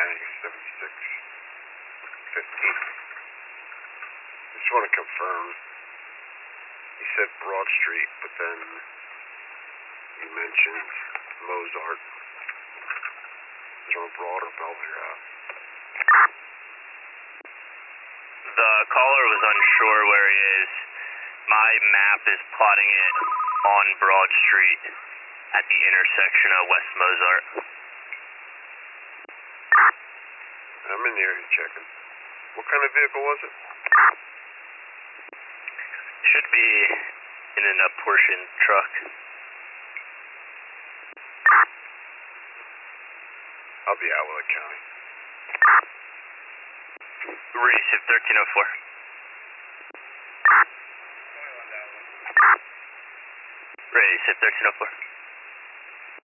Mustang 7615. Just want to confirm. You said Broad Street, but then you mentioned Mozart. Is it on Broad or Belvedere Ave? The caller was unsure where he is. My map is plotting it on Broad Street at the intersection of West Mozart. I'm in the area checking. What kind of vehicle was it? Should be in a Porsche truck. I'll be Outlet County. Receive 1304. Ready, 1304.